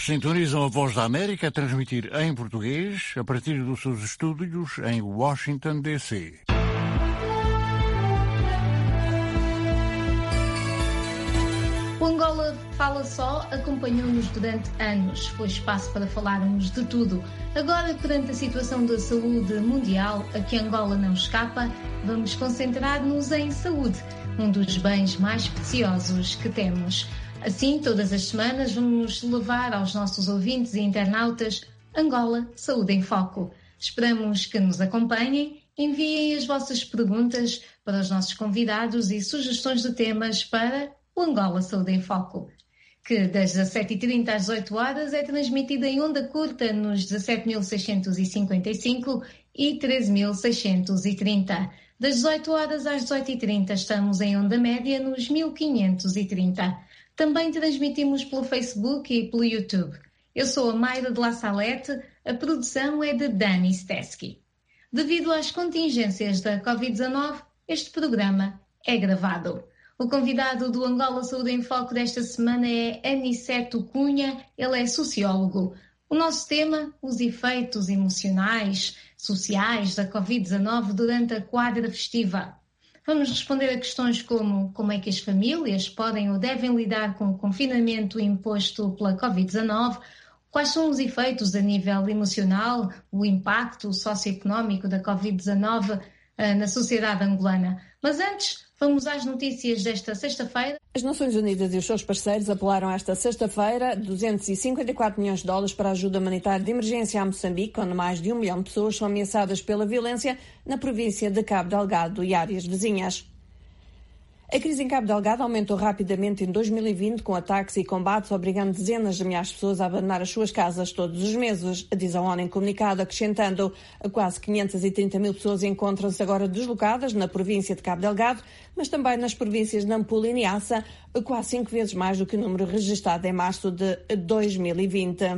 Sintonizam a Voz da América a transmitir em português a partir dos seus estúdios em Washington, D.C. O Angola Fala Só acompanhou-nos durante anos. Foi espaço para falarmos de tudo. Agora, perante a situação da saúde mundial, a que Angola não escapa, vamos concentrar-nos em saúde, um dos bens mais preciosos que temos. Assim, todas as semanas vamos levar aos nossos ouvintes e internautas Angola Saúde em Foco. Esperamos que nos acompanhem, enviem as vossas perguntas para os nossos convidados e sugestões de temas para o Angola Saúde em Foco, que das 17h30 às 18 horas é transmitido em onda curta nos 17.655 e 13.630. Das 18 horas às 18h30 estamos em onda média nos 1.530. Também transmitimos pelo Facebook e pelo YouTube. Eu sou a Mayra de La Salete, a produção é de Dani Steski. Devido às contingências da Covid-19, este programa é gravado. O convidado do Angola Saúde em Foco desta semana é Aniceto Cunha, ele é sociólogo. O nosso tema, os efeitos emocionais, sociais da Covid-19 durante a quadra festiva. Vamos responder a questões como é que as famílias podem ou devem lidar com o confinamento imposto pela Covid-19, quais são os efeitos a nível emocional, o impacto socioeconómico da Covid-19 na sociedade angolana. Mas antes, vamos às notícias desta sexta-feira. As Nações Unidas e os seus parceiros apelaram esta sexta-feira 254 milhões de dólares para a ajuda humanitária de emergência a Moçambique, onde mais de 1 milhão de pessoas são ameaçadas pela violência na província de Cabo Delgado e áreas vizinhas. A crise em Cabo Delgado aumentou rapidamente em 2020 com ataques e combates, obrigando dezenas de milhares de pessoas a abandonar as suas casas todos os meses, diz a ONU em comunicado, acrescentando quase 530 mil pessoas encontram-se agora deslocadas na província de Cabo Delgado, mas também nas províncias de Nampula e Niassa, quase 5 vezes mais do que o número registrado em março de 2020.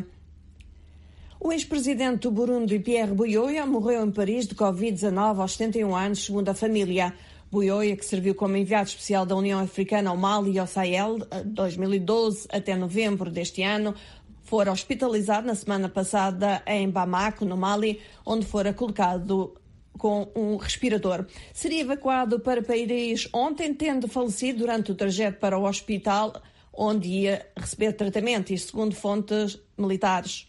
O ex-presidente do Burundi, Pierre Buyoya, morreu em Paris de Covid-19 aos 71 anos, segundo a família. Buyoya, que serviu como enviado especial da União Africana ao Mali e ao Sahel, de 2012 até novembro deste ano, fora hospitalizado na semana passada em Bamako, no Mali, onde fora colocado com um respirador. Seria evacuado para Paris ontem, tendo falecido durante o trajeto para o hospital, onde ia receber tratamento, isto segundo fontes militares.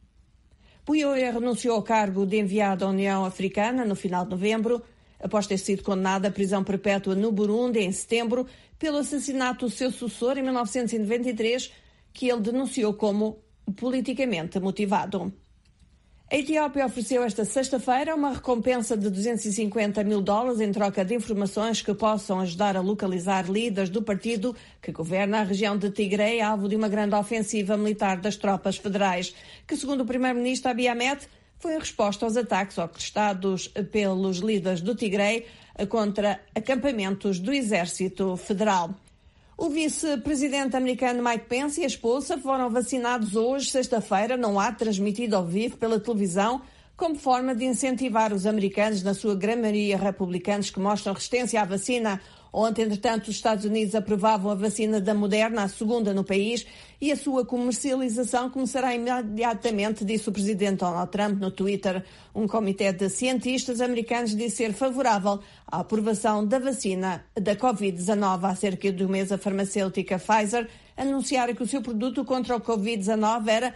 Buyoya renunciou ao cargo de enviado à União Africana no final de novembro, após ter sido condenado à prisão perpétua no Burundi em setembro pelo assassinato do seu sucessor em 1993, que ele denunciou como politicamente motivado. A Etiópia ofereceu esta sexta-feira uma recompensa de 250 mil dólares em troca de informações que possam ajudar a localizar líderes do partido que governa a região de Tigray, alvo de uma grande ofensiva militar das tropas federais, que, segundo o primeiro-ministro Abiy Ahmed, foi em resposta aos ataques orquestrados pelos líderes do Tigray contra acampamentos do Exército Federal. O vice-presidente americano Mike Pence e a esposa foram vacinados hoje, sexta-feira, num ato transmitido ao vivo pela televisão, como forma de incentivar os americanos, na sua grande maioria republicanos, que mostram resistência à vacina. Ontem, entretanto, os Estados Unidos aprovavam a vacina da Moderna, a segunda no país, e a sua comercialização começará imediatamente, disse o presidente Donald Trump no Twitter. Um comitê de cientistas americanos disse ser favorável à aprovação da vacina da Covid-19. Há cerca de um mês, a farmacêutica Pfizer anunciara que o seu produto contra o Covid-19 era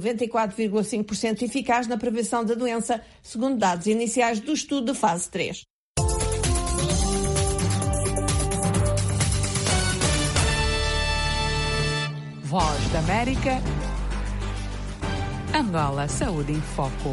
94,5% eficaz na prevenção da doença, segundo dados iniciais do estudo de fase 3. Voz da América, Angola Saúde em Foco.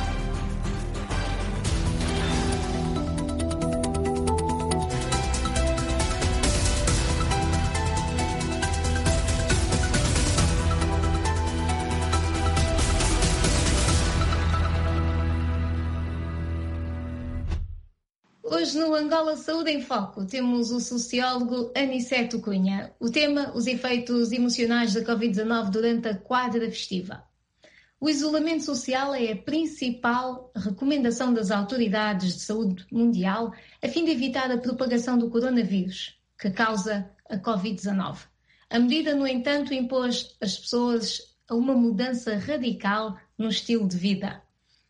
Hoje no Angola Saúde em Foco temos o sociólogo Aniceto Cunha. O tema, os efeitos emocionais da Covid-19 durante a quadra festiva. O isolamento social é a principal recomendação das autoridades de saúde mundial a fim de evitar a propagação do coronavírus, que causa a Covid-19. A medida, no entanto, impôs às pessoas a uma mudança radical no estilo de vida.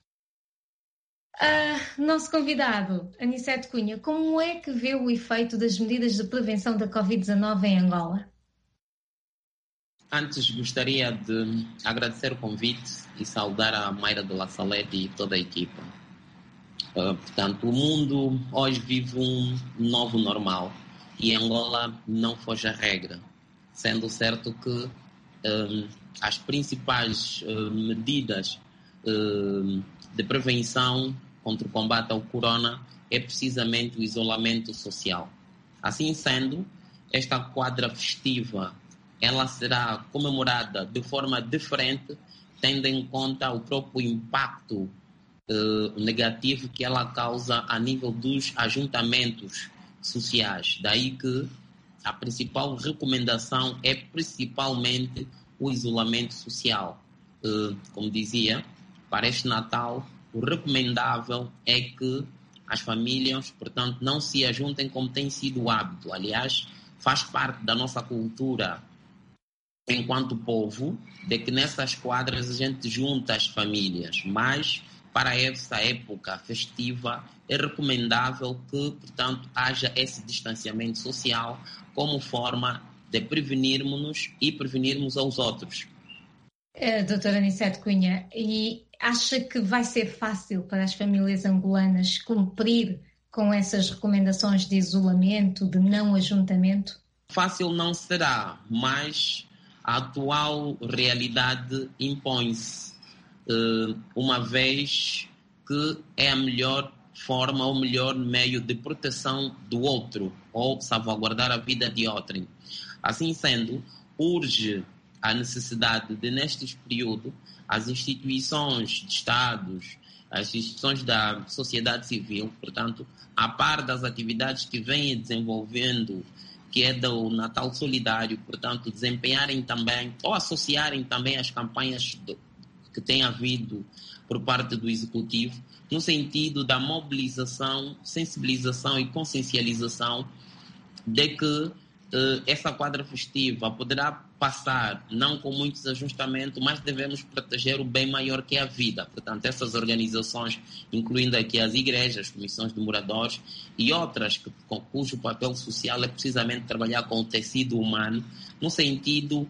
Nosso convidado, Aniceto Cunha, como é que vê o efeito das medidas de prevenção da Covid-19 em Angola? Antes, gostaria de agradecer o convite e saudar a Mayra de La Salete e toda a equipa. Portanto, o mundo hoje vive um novo normal e Angola não foge à regra, sendo certo que as principais medidas de prevenção contra o combate ao corona é precisamente o isolamento social. Assim sendo, esta quadra festiva ela será comemorada de forma diferente, tendo em conta o próprio impacto negativo que ela causa a nível dos ajuntamentos sociais. Daí que a principal recomendação é principalmente o isolamento social. Como dizia, para este Natal, o recomendável é que as famílias, portanto, não se ajuntem como tem sido o hábito. Aliás, faz parte da nossa cultura enquanto povo, de que nessas quadras a gente junta as famílias, mas para essa época festiva é recomendável que, portanto, haja esse distanciamento social como forma de prevenirmos-nos e prevenirmos aos outros. Doutora Aniceto Cunha, e acha que vai ser fácil para as famílias angolanas cumprir com essas recomendações de isolamento, de não ajuntamento? Fácil não será, mas a atual realidade impõe-se, uma vez que é a melhor forma, o melhor meio de proteção do outro ou salvaguardar a vida de outrem. Assim sendo, urge a necessidade de, nestes períodos, as instituições de Estados, as instituições da sociedade civil, portanto, a par das atividades que vêm desenvolvendo, que é do Natal Solidário, portanto, desempenharem também, ou associarem também as campanhas que tem havido por parte do Executivo, no sentido da mobilização, sensibilização e consciencialização de que essa quadra festiva poderá passar, não com muitos ajustamentos, mas devemos proteger o bem maior que é a vida. Portanto, essas organizações, incluindo aqui as igrejas, comissões de moradores e outras cujo papel social é precisamente trabalhar com o tecido humano, no sentido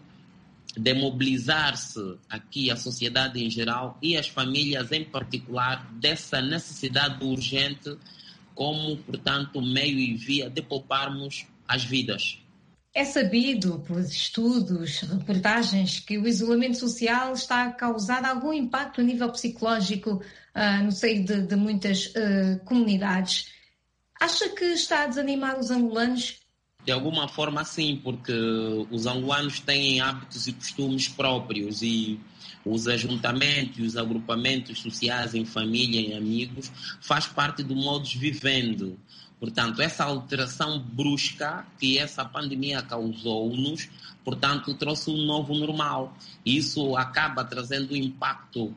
de mobilizar-se aqui a sociedade em geral e as famílias em particular dessa necessidade urgente como, portanto, meio e via de pouparmos as vidas. É sabido por estudos, reportagens, que o isolamento social está a causar algum impacto a nível psicológico no seio de muitas comunidades. Acha que está a desanimar os angolanos? De alguma forma, sim, porque os angolanos têm hábitos e costumes próprios e os ajuntamentos e os agrupamentos sociais em família e amigos faz parte do modus vivendi. Portanto, essa alteração brusca que essa pandemia causou-nos, portanto, trouxe um novo normal. Isso acaba trazendo um impacto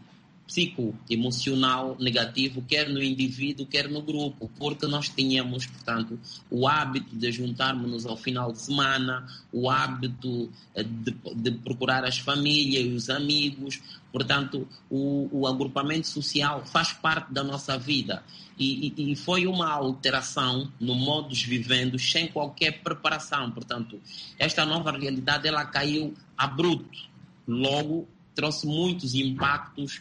psicoemocional negativo, quer no indivíduo, quer no grupo, porque nós tínhamos, portanto, o hábito de juntarmos-nos ao final de semana, o hábito de procurar as famílias e os amigos, portanto, o agrupamento social faz parte da nossa vida. E foi uma alteração no modus vivendi sem qualquer preparação. Portanto, esta nova realidade ela caiu a bruto. Logo, trouxe muitos impactos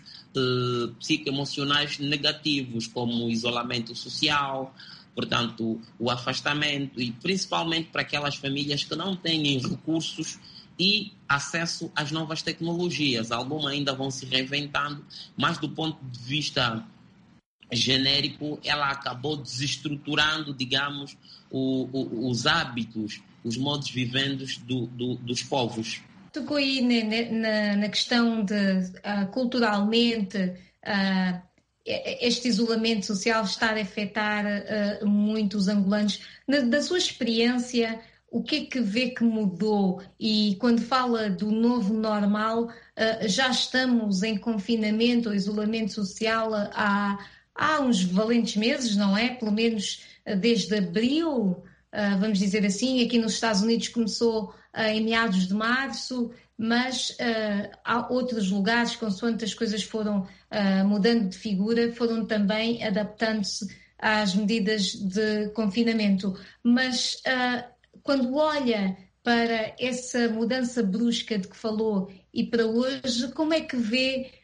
psicoemocionais negativos, como o isolamento social, portanto, o afastamento, e principalmente para aquelas famílias que não têm recursos e acesso às novas tecnologias. Algumas ainda vão se reinventando, mas do ponto de vista genérico, ela acabou desestruturando, digamos, os hábitos, os modos vivendos dos povos. Tocou aí na questão de, culturalmente, este isolamento social estar a afetar muito os angolanos. Da sua experiência, o que é que vê que mudou? E quando fala do novo normal, já estamos em confinamento ou isolamento social há uns valentes meses, não é? Pelo menos desde abril, vamos dizer assim. Aqui nos Estados Unidos começou em meados de março. mas há outros lugares, consoante as coisas foram mudando de figura, foram também adaptando-se às medidas de confinamento. Mas quando olha para essa mudança brusca de que falou e para hoje, como é que vê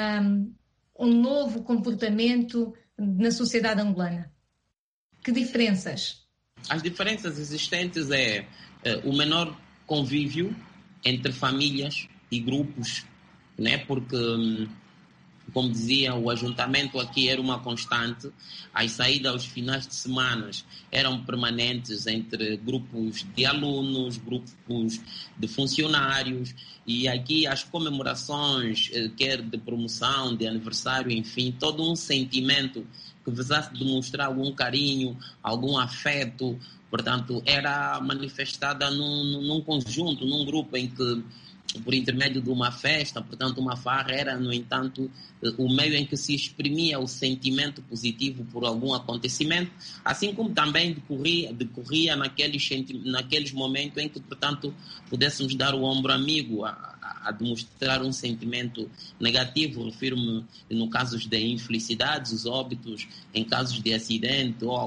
um novo comportamento na sociedade angolana? Que diferenças? As diferenças existentes é o menor convívio entre famílias e grupos, né? Porque, como dizia, o ajuntamento aqui era uma constante. As saídas aos finais de semana eram permanentes entre grupos de alunos, grupos de funcionários, e aqui as comemorações, quer de promoção, de aniversário, enfim, todo um sentimento que visasse demonstrar algum carinho, algum afeto, portanto, era manifestada num conjunto, num grupo em que, por intermédio de uma festa, portanto, uma farra, era, no entanto, o meio em que se exprimia o sentimento positivo por algum acontecimento, assim como também decorria naqueles momentos em que, portanto, pudéssemos dar o ombro amigo a demonstrar um sentimento negativo. Refiro-me no casos de infelicidades, os óbitos, em casos de acidente ou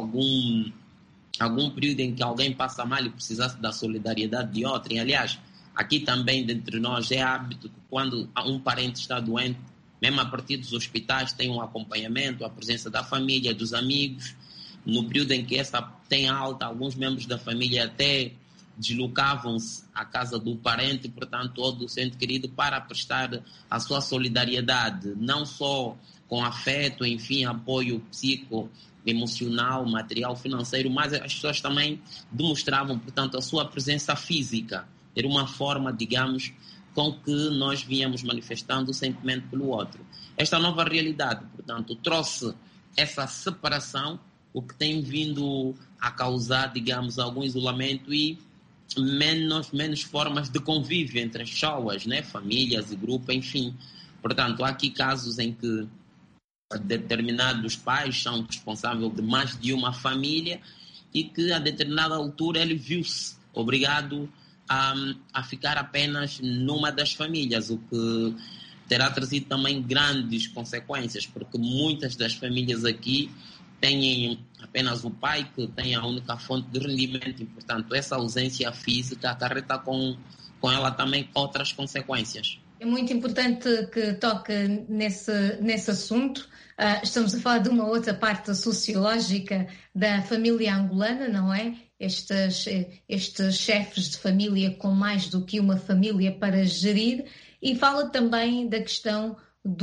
algum período em que alguém passa mal e precisasse da solidariedade de outrem. Aliás, aqui também, dentre nós, é hábito que quando um parente está doente, mesmo a partir dos hospitais, tem um acompanhamento, a presença da família, dos amigos. No período em que essa tem alta, alguns membros da família até deslocavam-se à casa do parente, portanto, ou do seu ente querido, para prestar a sua solidariedade, não só com afeto, enfim, apoio psico-emocional, material, financeiro, mas as pessoas também demonstravam, portanto, a sua presença física. Era uma forma, digamos, com que nós vínhamos manifestando o sentimento pelo outro. Esta nova realidade, portanto, trouxe essa separação, o que tem vindo a causar, digamos, algum isolamento e menos formas de convívio entre as pessoas, né? Famílias e grupos, enfim. Portanto, há aqui casos em que determinados pais são responsáveis de mais de uma família e que a determinada altura ele viu-se obrigado a ficar apenas numa das famílias, o que terá trazido também grandes consequências, porque muitas das famílias aqui têm apenas o pai que tem a única fonte de rendimento e, portanto, essa ausência física acarreta com ela também outras consequências. É muito importante que toque nesse assunto. Estamos a falar de uma outra parte sociológica da família angolana, não é? Estes chefes de família com mais do que uma família para gerir, e fala também da questão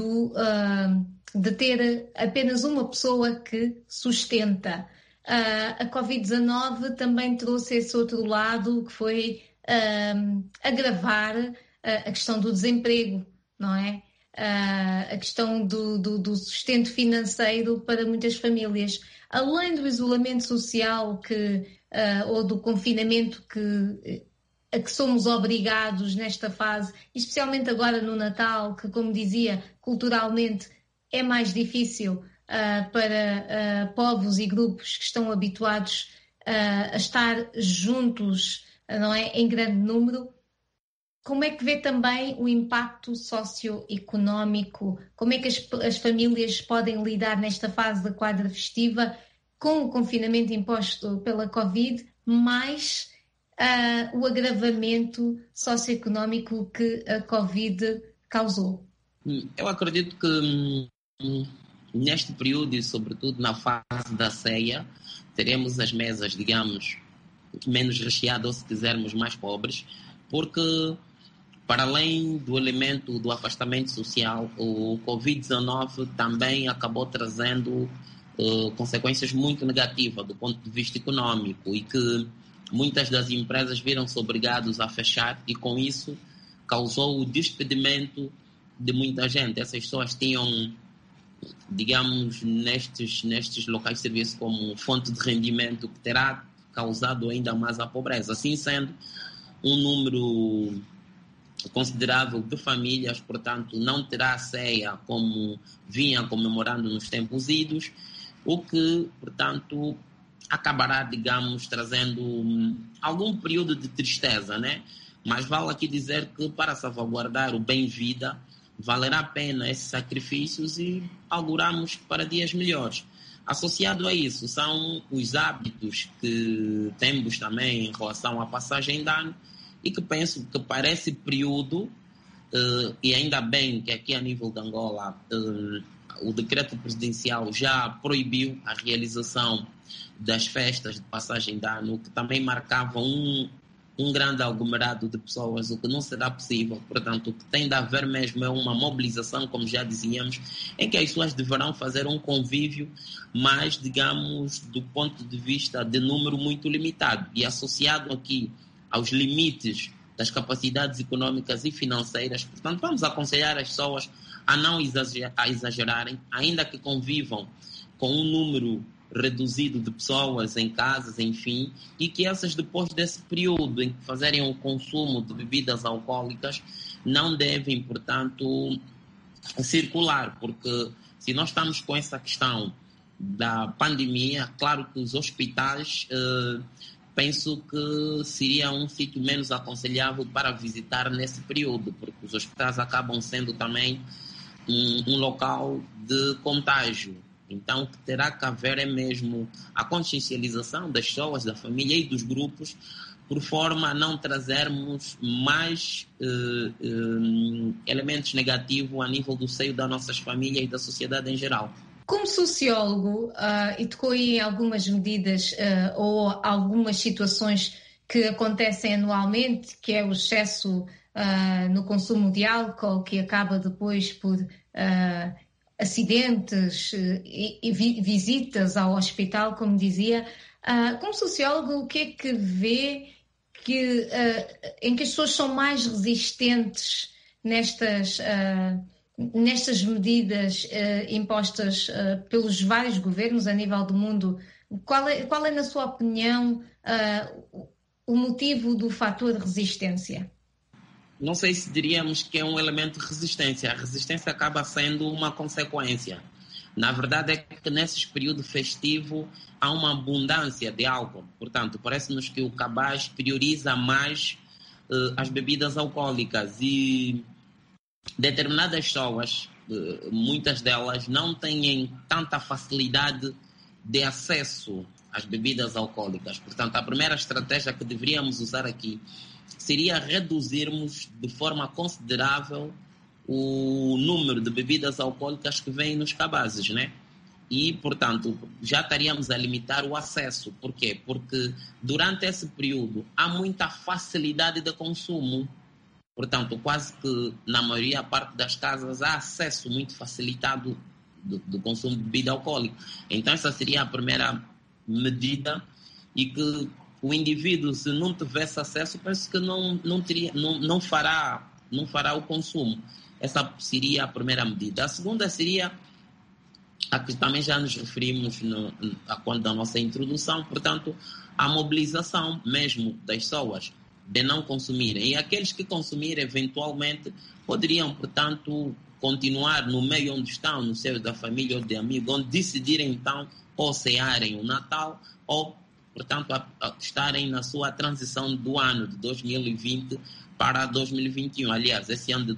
de ter apenas uma pessoa que sustenta. A Covid-19 também trouxe esse outro lado, que foi agravar a questão do desemprego, não é? A questão do sustento financeiro para muitas famílias. Além do isolamento social ou do confinamento a que somos obrigados nesta fase, especialmente agora no Natal, que, como dizia, culturalmente é mais difícil para povos e grupos que estão habituados a estar juntos, não é, em grande número. Como é que vê também o impacto socioeconómico? Como é que as famílias podem lidar nesta fase da quadra festiva com o confinamento imposto pela Covid, mais o agravamento socioeconómico que a Covid causou? Eu acredito que neste período e sobretudo na fase da ceia, teremos as mesas, digamos, menos recheadas ou, se quisermos, mais pobres, porque para além do elemento do afastamento social, o Covid-19 também acabou trazendo consequências muito negativas do ponto de vista econômico e que muitas das empresas viram-se obrigadas a fechar e com isso causou o despedimento de muita gente. Essas pessoas tinham, digamos, nestes locais de serviço como fonte de rendimento que terá causado ainda mais a pobreza. Assim sendo, um número considerável de famílias, portanto, não terá ceia como vinha comemorando nos tempos idos, o que, portanto, acabará, digamos, trazendo algum período de tristeza, né? Mas vale aqui dizer que para salvaguardar o bem-vida, valerá a pena esses sacrifícios e auguramos para dias melhores. Associado a isso são os hábitos que temos também em relação à passagem de ano e que penso que para esse período, e ainda bem que aqui a nível de Angola o decreto presidencial já proibiu a realização das festas de passagem de ano, que também marcavam um grande aglomerado de pessoas, o que não será possível. Portanto, o que tem de haver mesmo é uma mobilização, como já dizíamos, em que as pessoas deverão fazer um convívio, mas, digamos, do ponto de vista de número muito limitado. E associado aqui aos limites das capacidades econômicas e financeiras, portanto, vamos aconselhar as pessoas a não exagerarem, ainda que convivam com um número reduzido de pessoas em casas, enfim, e que essas, depois desse período em que fazerem o consumo de bebidas alcoólicas, não devem, portanto, circular, porque se nós estamos com essa questão da pandemia, claro que os hospitais, penso que seria um sítio menos aconselhável para visitar nesse período, porque os hospitais acabam sendo também um local de contágio. Então, o que terá que haver é mesmo a consciencialização das pessoas, da família e dos grupos, por forma a não trazermos mais elementos negativos a nível do seio das nossas famílias e da sociedade em geral. Como sociólogo, e tocou aí em algumas medidas ou algumas situações que acontecem anualmente, que é o excesso no consumo de álcool, que acaba depois por acidentes e visitas ao hospital, como dizia. Como sociólogo, o que é que vê em que as pessoas são mais resistentes nestas medidas impostas pelos vários governos a nível do mundo? Qual é, na sua opinião, o motivo do fator de resistência? Não sei se diríamos que é um elemento de resistência. A resistência acaba sendo uma consequência. Na verdade é que nesses períodos festivos há uma abundância de álcool. Portanto, parece-nos que o cabaz prioriza mais as bebidas alcoólicas e determinadas pessoas, muitas delas, não têm tanta facilidade de acesso às bebidas alcoólicas. Portanto, a primeira estratégia que deveríamos usar aqui seria reduzirmos de forma considerável o número de bebidas alcoólicas que vêm nos cabazes, né? E, portanto, já estaríamos a limitar o acesso. Por quê? Porque durante esse período há muita facilidade de consumo. Portanto, quase que na maioria parte das casas há acesso muito facilitado do consumo de bebida alcoólica. Então, essa seria a primeira medida, e que o indivíduo, se não tivesse acesso, penso que não fará o consumo. Essa seria a primeira medida. A segunda seria a que também já nos referimos da nossa introdução, portanto, a mobilização mesmo das pessoas de não consumirem. E aqueles que consumirem, eventualmente, poderiam, portanto, continuar no meio onde estão, no seio da família ou de amigos, onde decidirem, então, ou cearem o Natal, ou, portanto, estarem na sua transição do ano de 2020 para 2021. Aliás, esse ano de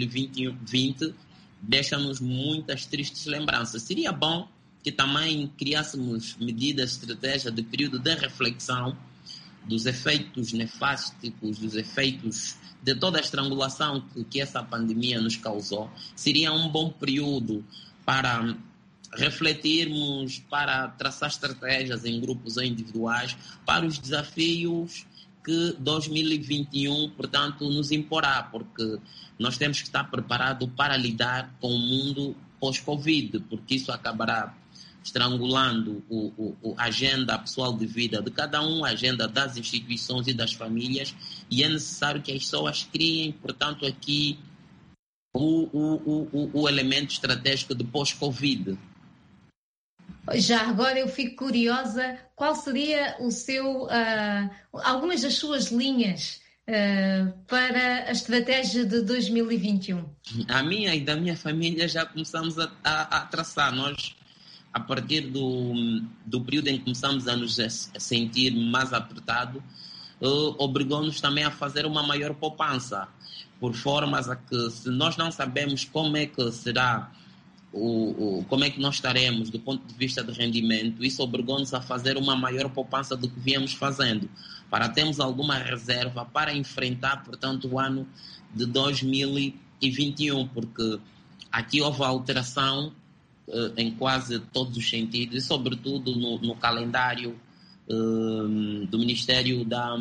2020 deixa-nos muitas tristes lembranças. Seria bom que também criássemos medidas, estratégias de período de reflexão dos efeitos nefásticos, dos efeitos de toda a estrangulação que essa pandemia nos causou. Seria um bom período para refletirmos, para traçar estratégias em grupos ou individuais para os desafios que 2021, portanto, nos imporá, porque nós temos que estar preparados para lidar com o mundo pós-Covid, porque isso acabará estrangulando a agenda pessoal de vida de cada um, a agenda das instituições e das famílias, e é necessário que as pessoas criem, portanto, aqui o elemento estratégico de pós-Covid. Já agora eu fico curiosa, qual seria algumas das suas linhas para a estratégia de 2021? A minha e da minha família já começamos a traçar. Nós, a partir do período em que começamos a nos sentir mais apertados, obrigou-nos também a fazer uma maior poupança, por formas a que, se nós não sabemos como é que será, como é que nós estaremos do ponto de vista de rendimento, isso obrigou-nos a fazer uma maior poupança do que viemos fazendo, para termos alguma reserva para enfrentar, portanto, o ano de 2021, porque aqui houve alteração em quase todos os sentidos, e sobretudo no calendário do Ministério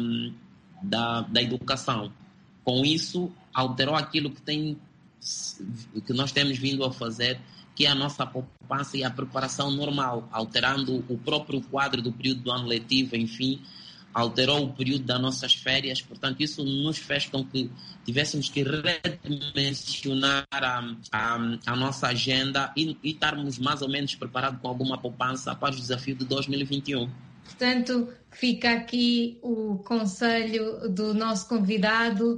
da Educação. Com isso, alterou aquilo que nós temos vindo a fazer, que é a nossa poupança e a preparação normal, alterando o próprio quadro do período do ano letivo, enfim, alterou o período das nossas férias. Portanto, isso nos fez com que tivéssemos que redimensionar a nossa agenda e estarmos mais ou menos preparados com alguma poupança para o desafio de 2021. Portanto, fica aqui o conselho do nosso convidado,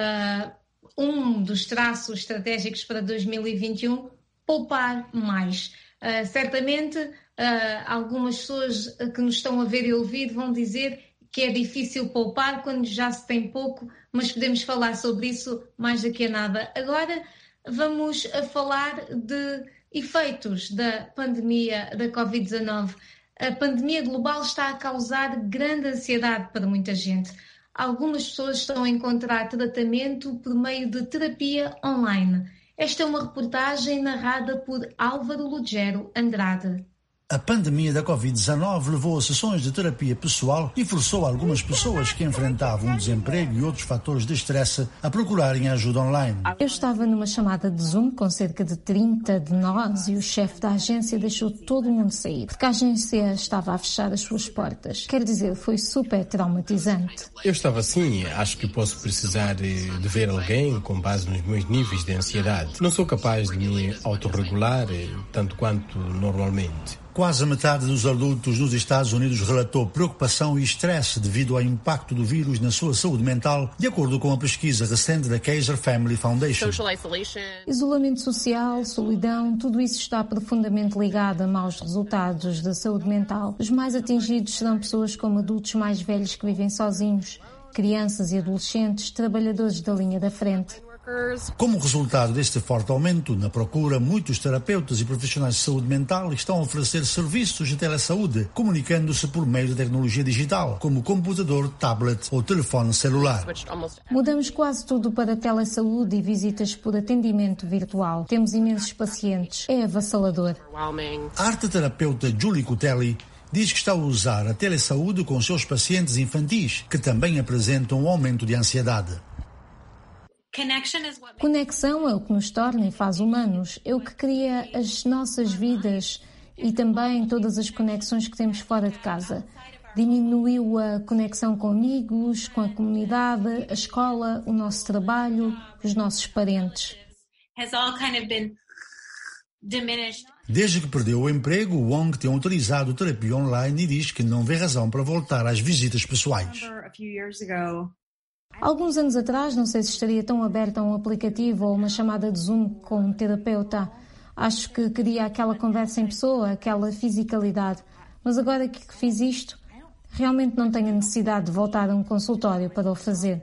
um dos traços estratégicos para 2021, poupar mais. Certamente, algumas pessoas que nos estão a ver e ouvir vão dizer que é difícil poupar quando já se tem pouco, mas podemos falar sobre isso mais daqui a nada. Agora vamos a falar de efeitos da pandemia da Covid-19. A pandemia global está a causar grande ansiedade para muita gente. Algumas pessoas estão a encontrar tratamento por meio de terapia online. Esta é uma reportagem narrada por Álvaro Lugero Andrade. A pandemia da Covid-19 levou a sessões de terapia pessoal e forçou algumas pessoas que enfrentavam o desemprego e outros fatores de estresse a procurarem ajuda online. Eu estava numa chamada de Zoom com cerca de 30 de nós e o chefe da agência deixou todo mundo sair, porque a agência estava a fechar as suas portas. Quer dizer, foi super traumatizante. Eu estava assim, acho que posso precisar de ver alguém com base nos meus níveis de ansiedade. Não sou capaz de me autorregular tanto quanto normalmente. Quase metade dos adultos nos Estados Unidos relatou preocupação e estresse devido ao impacto do vírus na sua saúde mental, de acordo com a pesquisa recente da Kaiser Family Foundation. Isolamento social, solidão, tudo isso está profundamente ligado a maus resultados da saúde mental. Os mais atingidos serão pessoas como adultos mais velhos que vivem sozinhos, crianças e adolescentes, trabalhadores da linha da frente. Como resultado deste forte aumento na procura, muitos terapeutas e profissionais de saúde mental estão a oferecer serviços de telesaúde, comunicando-se por meio de tecnologia digital, como computador, tablet ou telefone celular. Mudamos quase tudo para telesaúde e visitas por atendimento virtual. Temos imensos pacientes. É avassalador. A arteterapeuta Julie Cutelli diz que está a usar a telesaúde com seus pacientes infantis, que também apresentam um aumento de ansiedade. Conexão é o que nos torna e faz humanos, é o que cria as nossas vidas e também todas as conexões que temos fora de casa. Diminuiu a conexão com amigos, com a comunidade, a escola, o nosso trabalho, os nossos parentes. Desde que perdeu o emprego, Wong tem utilizado terapia online e diz que não vê razão para voltar às visitas pessoais. Alguns anos atrás, não sei se estaria tão aberta a um aplicativo ou uma chamada de Zoom com um terapeuta. Acho que queria aquela conversa em pessoa, aquela fisicalidade. Mas agora que fiz isto, realmente não tenho a necessidade de voltar a um consultório para o fazer.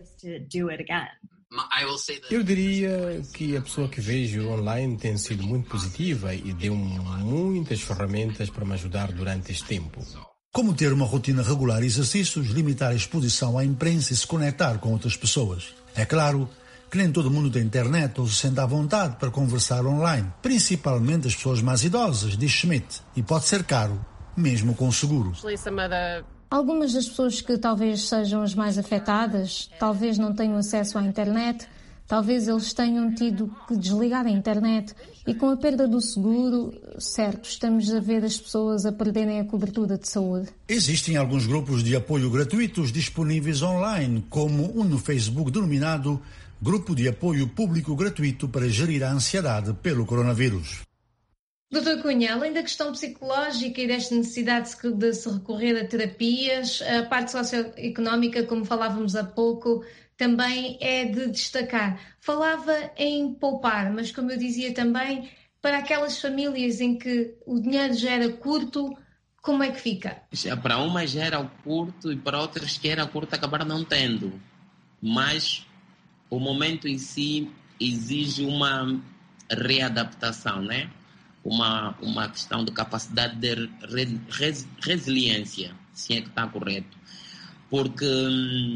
Eu diria que a pessoa que vejo online tem sido muito positiva e deu muitas ferramentas para me ajudar durante este tempo. Como ter uma rotina regular de exercícios, limitar a exposição à imprensa e se conectar com outras pessoas. É claro que nem todo mundo tem internet ou se sente à vontade para conversar online, principalmente as pessoas mais idosas, diz Schmidt, e pode ser caro, mesmo com seguro. Algumas das pessoas que talvez sejam as mais afetadas, talvez não tenham acesso à internet, talvez eles tenham tido que desligar a internet e com a perda do seguro, certo, estamos a ver as pessoas a perderem a cobertura de saúde. Existem alguns grupos de apoio gratuitos disponíveis online, como um no Facebook denominado Grupo de Apoio Público Gratuito para Gerir a Ansiedade pelo Coronavírus. Doutor Cunha, além da questão psicológica e desta necessidade de se recorrer a terapias, a parte socioeconómica, como falávamos há pouco, também é de destacar. Falava em poupar, mas como eu dizia também, para aquelas famílias em que o dinheiro já era curto, como é que fica? Para umas já era curto e para outras que era curto acabaram não tendo. Mas o momento em si exige uma readaptação, né? Uma questão de capacidade de resiliência, se é que está correto. Porque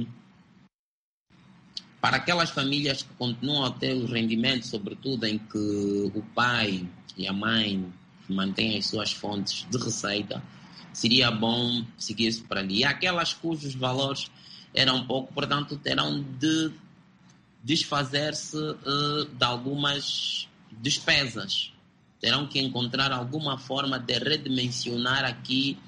para aquelas famílias que continuam a ter os rendimentos, sobretudo em que o pai e a mãe mantêm as suas fontes de receita, seria bom seguir-se para ali. E aquelas cujos valores eram pouco, portanto, terão de desfazer-se de algumas despesas. Terão que encontrar alguma forma de redimensionar aqui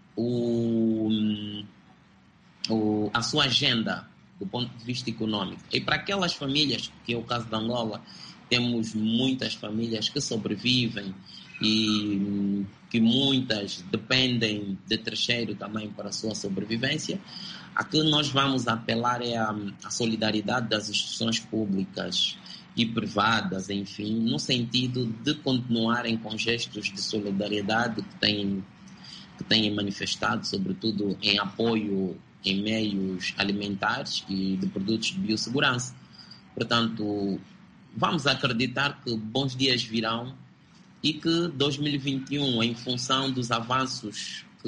a sua agenda do ponto de vista econômico. E para aquelas famílias, que é o caso de Angola, temos muitas famílias que sobrevivem e que muitas dependem de terceiro também para a sua sobrevivência. Aqui nós vamos apelar é a solidariedade das instituições públicas e privadas, enfim, no sentido de continuarem com gestos de solidariedade que têm manifestado, sobretudo em apoio em meios alimentares e de produtos de biossegurança. Portanto, vamos acreditar que bons dias virão e que 2021, em função dos avanços que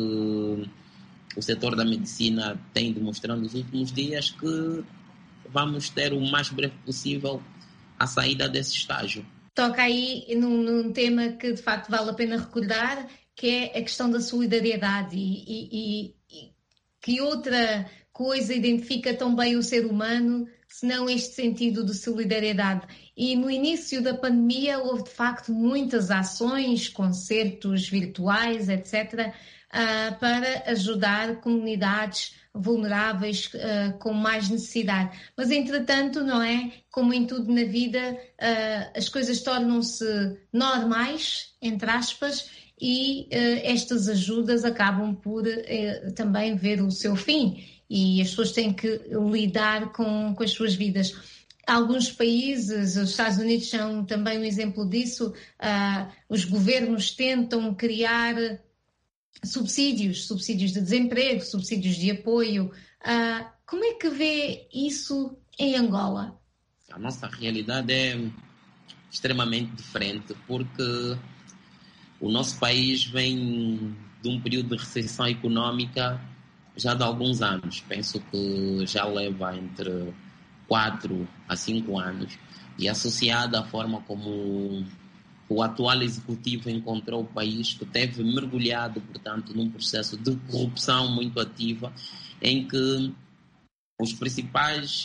o setor da medicina tem demonstrado nos últimos dias, que vamos ter o mais breve possível a saída desse estágio. Toca aí num tema que de facto vale a pena recordar, que é a questão da solidariedade e que outra coisa identifica tão bem o ser humano senão este sentido de solidariedade. E no início da pandemia houve de facto muitas ações, concertos virtuais, etc., para ajudar comunidades vulneráveis com mais necessidade. Mas, entretanto, não é? Como em tudo na vida, as coisas tornam-se normais, entre aspas, e estas ajudas acabam por também ver o seu fim. E as pessoas têm que lidar com as suas vidas. Alguns países, os Estados Unidos são também um exemplo disso, os governos tentam criar subsídios de desemprego, subsídios de apoio. Como é que vê isso em Angola? A nossa realidade é extremamente diferente, porque o nosso país vem de um período de recessão económica já de alguns anos. Penso que já leva entre 4 a 5 anos. E associada à forma como o atual executivo encontrou o país, que teve mergulhado, portanto, num processo de corrupção muito ativa, em que os principais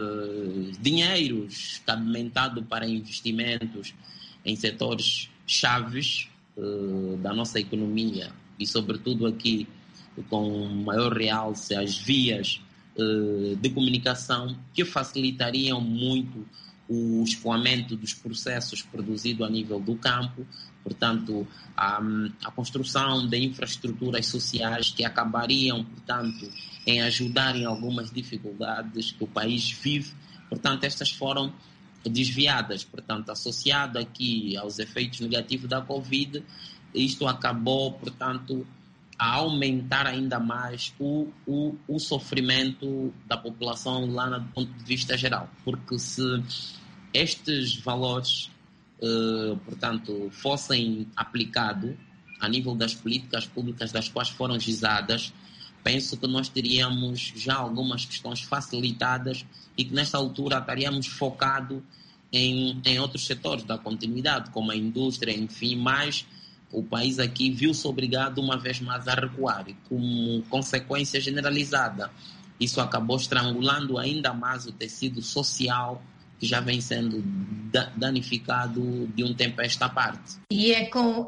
dinheiros cabimentados para investimentos em setores chaves da nossa economia, e sobretudo aqui com maior realce as vias de comunicação, que facilitariam muito o escoamento dos processos produzidos a nível do campo, portanto, a construção de infraestruturas sociais que acabariam, portanto, em ajudar em algumas dificuldades que o país vive. Portanto, estas foram desviadas, portanto, associado aqui aos efeitos negativos da Covid, isto acabou, portanto, a aumentar ainda mais o sofrimento da população lá do ponto de vista geral. Porque se estes valores, portanto, fossem aplicados a nível das políticas públicas das quais foram gizadas, penso que nós teríamos já algumas questões facilitadas e que nesta altura estaríamos focados em outros setores da continuidade, como a indústria, enfim, mas o país aqui viu-se obrigado uma vez mais a recuar e, como consequência generalizada, isso acabou estrangulando ainda mais o tecido social que já vem sendo danificado de um tempo a esta parte. E é com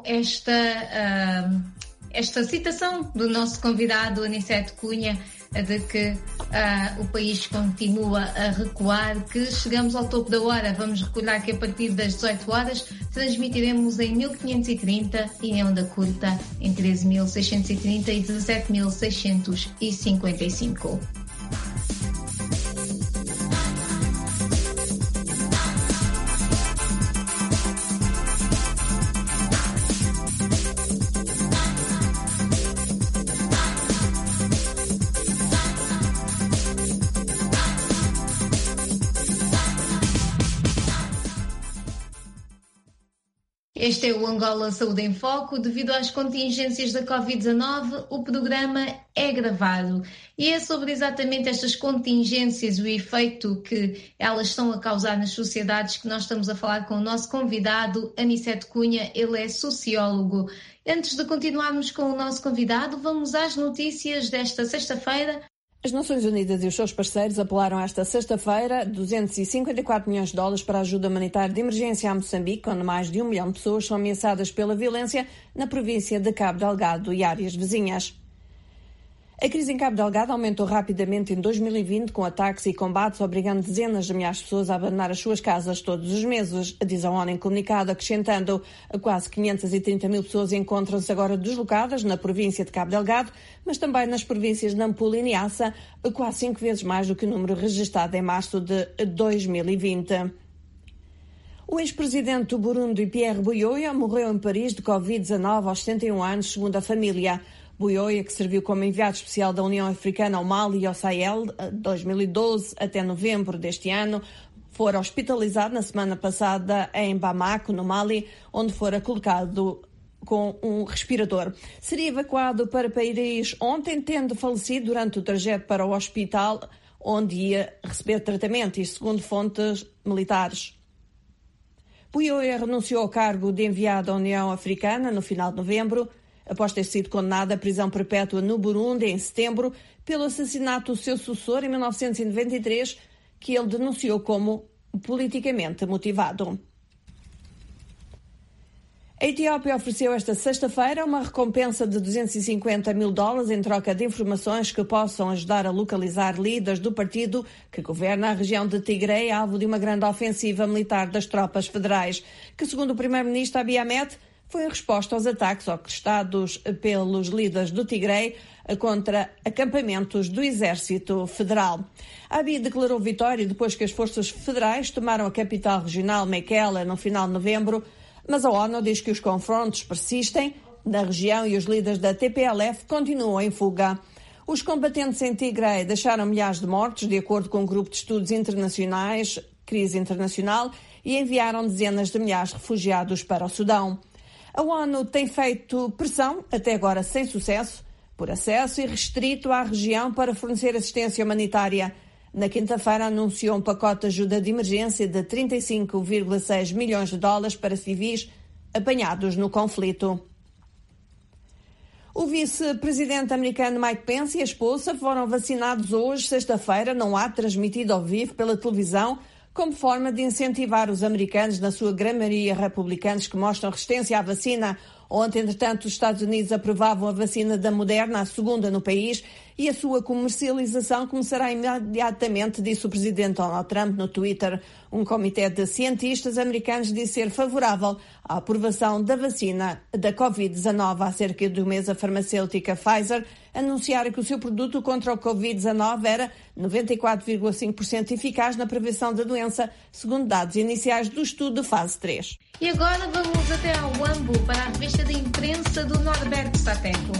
esta citação do nosso convidado Aniceto Cunha de que o país continua a recuar, que chegamos ao topo da hora. Vamos recordar que a partir das 18 horas transmitiremos em 1530 e em onda curta em 13.630 e 17.655. Este é o Angola Saúde em Foco. Devido às contingências da Covid-19, o programa é gravado. E é sobre exatamente estas contingências e o efeito que elas estão a causar nas sociedades que nós estamos a falar com o nosso convidado, Aniceto Cunha. Ele é sociólogo. Antes de continuarmos com o nosso convidado, vamos às notícias desta sexta-feira. As Nações Unidas e os seus parceiros apelaram esta sexta-feira 254 milhões de dólares para a ajuda humanitária de emergência a Moçambique, onde mais de 1 milhão de pessoas são ameaçadas pela violência na província de Cabo Delgado e áreas vizinhas. A crise em Cabo Delgado aumentou rapidamente em 2020 com ataques e combates, obrigando dezenas de milhares de pessoas a abandonar as suas casas todos os meses, diz a ONU em comunicado, acrescentando quase 530 mil pessoas encontram-se agora deslocadas na província de Cabo Delgado, mas também nas províncias de Nampula e Niassa, quase 5 vezes mais do que o número registrado em março de 2020. O ex-presidente do Burundi, Pierre Buyoya, morreu em Paris de Covid-19 aos 71 anos, segundo a família. Buyoya, que serviu como enviado especial da União Africana ao Mali e ao Sahel, de 2012 até novembro deste ano, fora hospitalizado na semana passada em Bamako, no Mali, onde fora colocado com um respirador. Seria evacuado para Paris ontem, tendo falecido durante o trajeto para o hospital, onde ia receber tratamento, e segundo fontes militares. Buyoya renunciou ao cargo de enviado à União Africana no final de novembro, após ter sido condenado à prisão perpétua no Burundi em setembro pelo assassinato do seu sucessor em 1993, que ele denunciou como politicamente motivado. A Etiópia ofereceu esta sexta-feira uma recompensa de 250 mil dólares em troca de informações que possam ajudar a localizar líderes do partido que governa a região de Tigray, alvo de uma grande ofensiva militar das tropas federais, que, segundo o primeiro-ministro Abiy Ahmed, foi a resposta aos ataques orquestrados pelos líderes do Tigray contra acampamentos do Exército Federal. Abiy declarou vitória depois que as forças federais tomaram a capital regional Mekelle no final de novembro, mas a ONU diz que os confrontos persistem na região e os líderes da TPLF continuam em fuga. Os combatentes em Tigray deixaram milhares de mortos, de acordo com um grupo de estudos internacionais, Crise Internacional, e enviaram dezenas de milhares de refugiados para o Sudão. A ONU tem feito pressão, até agora sem sucesso, por acesso irrestrito à região para fornecer assistência humanitária. Na quinta-feira anunciou um pacote de ajuda de emergência de 35,6 milhões de dólares para civis apanhados no conflito. O vice-presidente americano Mike Pence e a esposa foram vacinados hoje, sexta-feira, num ato transmitido ao vivo pela televisão, como forma de incentivar os americanos, na sua grande maioria republicanos, que mostram resistência à vacina. Ontem, entretanto, os Estados Unidos aprovavam a vacina da Moderna, a segunda no país, e a sua comercialização começará imediatamente, disse o presidente Donald Trump no Twitter. Um comitê de cientistas americanos disse ser favorável à aprovação da vacina da Covid-19. Há cerca de um mês, a farmacêutica Pfizer anunciara que o seu produto contra o Covid-19 era 94,5% eficaz na prevenção da doença, segundo dados iniciais do estudo de fase 3. E agora vamos até ao Uambo para a revista de imprensa do Norberto Sapeco.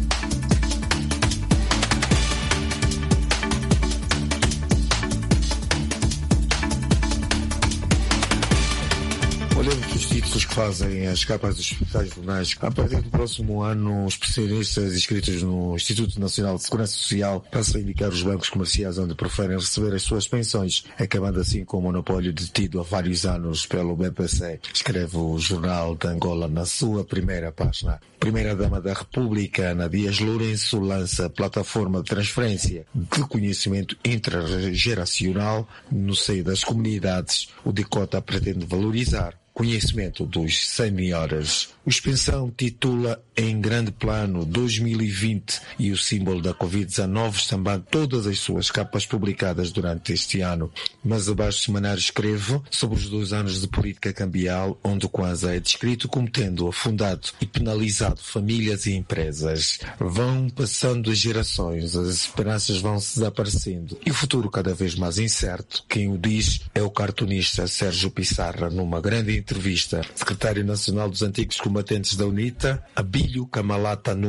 Olhando para os títulos que fazem as capas dos principais jornais, a partir do próximo ano, os especialistas inscritos no Instituto Nacional de Segurança Social passam a indicar os bancos comerciais onde preferem receber as suas pensões, acabando assim com o monopólio detido há vários anos pelo BPC, escreve o Jornal de Angola na sua primeira página. Primeira-Dama da República, Ana Dias Lourenço, lança plataforma de transferência de conhecimento intergeracional no seio das comunidades. O Decota pretende valorizar conhecimento dos senhores. O Expansão titula Em Grande Plano 2020 e o símbolo da Covid-19 estão todas as suas capas publicadas durante este ano. Mas abaixo semanário escreve sobre os 2 anos de política cambial, onde o Kwanza é descrito como tendo afundado e penalizado famílias e empresas. Vão passando as gerações, as esperanças vão se desaparecendo e o futuro cada vez mais incerto. Quem o diz é o cartunista Sérgio Pissarra numa grande entrevista. Secretário Nacional dos Antigos Combatentes da UNITA, Abílio Kamalata Numa,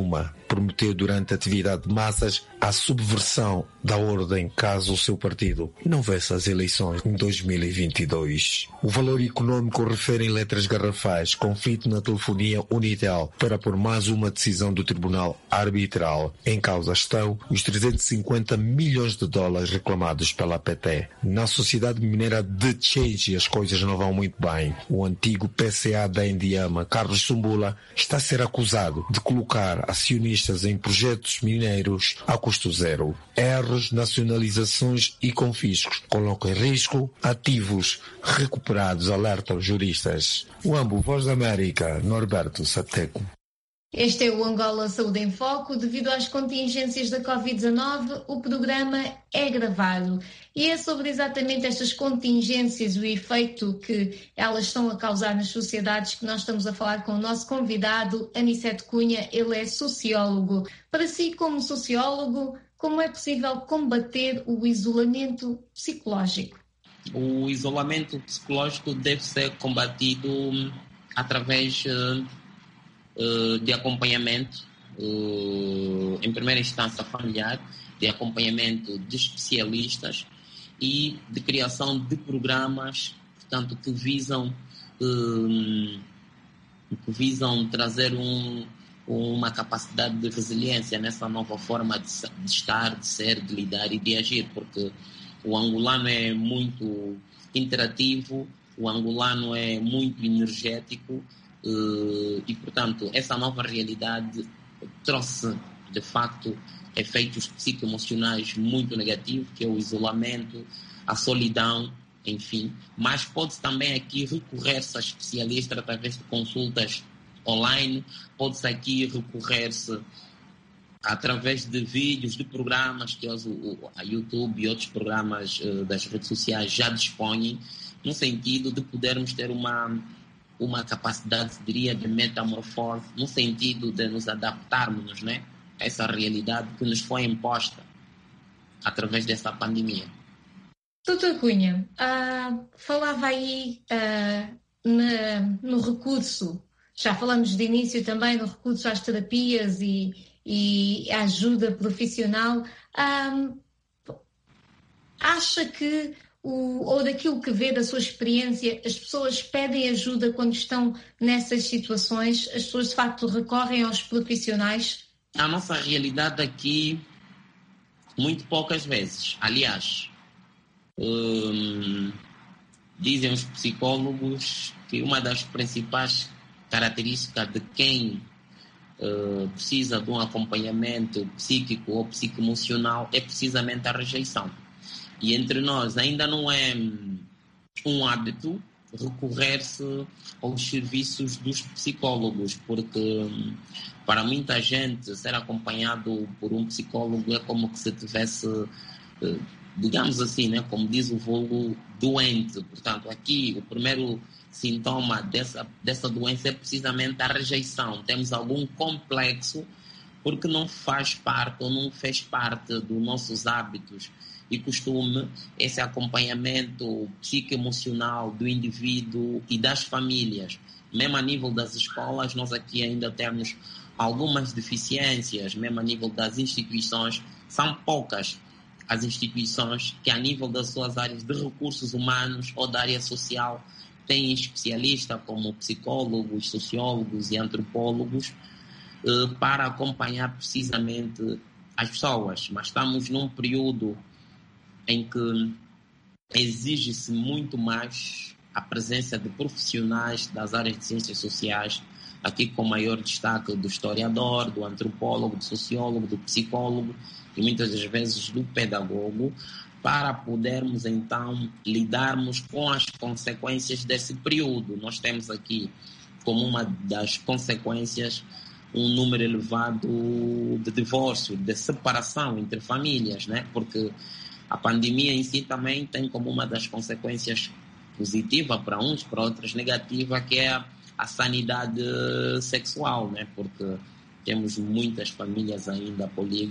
prometeu durante a atividade de massas a subversão da ordem caso o seu partido não vence as eleições em 2022. O valor econômico refere em letras garrafais conflito na telefonia Unitel para por mais uma decisão do Tribunal Arbitral. Em causa estão os 350 milhões de dólares reclamados pela PT. Na sociedade mineira de Change as coisas não vão muito bem. O antigo PCA da Indiama, Carlos Sumbula, está a ser acusado de colocar acionistas em projetos mineiros a custo zero. Erros, nacionalizações e confiscos colocam em risco ativos recuperados, alertam juristas. O Ambo, Voz da América, Norberto Sateco. Este é o Angola Saúde em Foco. Devido às contingências da Covid-19, o programa é gravado. E é sobre exatamente estas contingências, o efeito que elas estão a causar nas sociedades, que nós estamos a falar com o nosso convidado, Aniceto Cunha. Ele é sociólogo. Para si, como sociólogo, como é possível combater o isolamento psicológico? O isolamento psicológico deve ser combatido através de acompanhamento, em primeira instância familiar, de acompanhamento de especialistas e de criação de programas, portanto, que visam trazer uma capacidade de resiliência nessa nova forma de estar, de ser, de lidar e de agir, porque o angolano é muito interativo, o angolano é muito energético, e, portanto, essa nova realidade trouxe, de facto, efeitos psicoemocionais muito negativos, que é o isolamento, a solidão, enfim. Mas pode-se também aqui recorrer-se a especialistas através de consultas online, pode-se aqui recorrer-se através de vídeos, de programas que a YouTube e outros programas das redes sociais já dispõem, no sentido de podermos ter uma capacidade, diria, de metamorfose, no sentido de nos adaptarmos, né, a essa realidade que nos foi imposta através dessa pandemia. Doutor Cunha, falava aí no recurso, já falamos de início também no recurso às terapias e à ajuda profissional. Acha que ou daquilo que vê da sua experiência, as pessoas pedem ajuda quando estão nessas situações? As pessoas de facto recorrem aos profissionais? A nossa realidade aqui, muito poucas vezes. Aliás, dizem os psicólogos que uma das principais características de quem precisa de um acompanhamento psíquico ou psicoemocional é precisamente a rejeição. E entre nós ainda não é um hábito recorrer-se aos serviços dos psicólogos, porque para muita gente ser acompanhado por um psicólogo é como que se tivesse, digamos assim, né, como diz o vulgo, doente. Portanto, aqui o primeiro sintoma dessa doença é precisamente a rejeição. Temos algum complexo porque não faz parte ou não fez parte dos nossos hábitos e costume esse acompanhamento psicoemocional do indivíduo e das famílias. Mesmo a nível das escolas, nós aqui ainda temos algumas deficiências, mesmo a nível das instituições, são poucas as instituições que a nível das suas áreas de recursos humanos ou da área social têm especialistas como psicólogos, sociólogos e antropólogos para acompanhar precisamente as pessoas. Mas estamos num período em que exige-se muito mais a presença de profissionais das áreas de ciências sociais, aqui com maior destaque do historiador, do antropólogo, do sociólogo, do psicólogo e muitas das vezes do pedagogo, para podermos então lidarmos com as consequências desse período. Nós temos aqui como uma das consequências um número elevado de divórcio, de separação entre famílias, né? Porque a pandemia em si também tem como uma das consequências positiva para uns, para outros negativa, que é a sanidade sexual, né? Porque temos muitas famílias ainda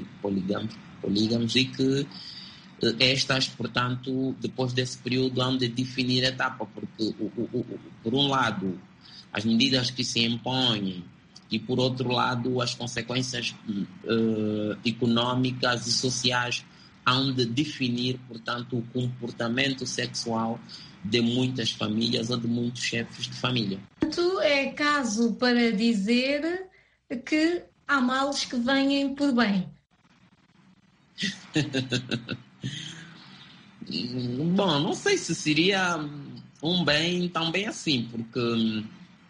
polígamas e que estas, portanto, depois desse período, hão de definir a etapa, porque, por um lado, as medidas que se impõem e, por outro lado, as consequências econômicas e sociais hão de definir, portanto, o comportamento sexual de muitas famílias ou de muitos chefes de família. Portanto, é caso para dizer que há males que vêm por bem. Bom, não sei se seria um bem tão bem assim, porque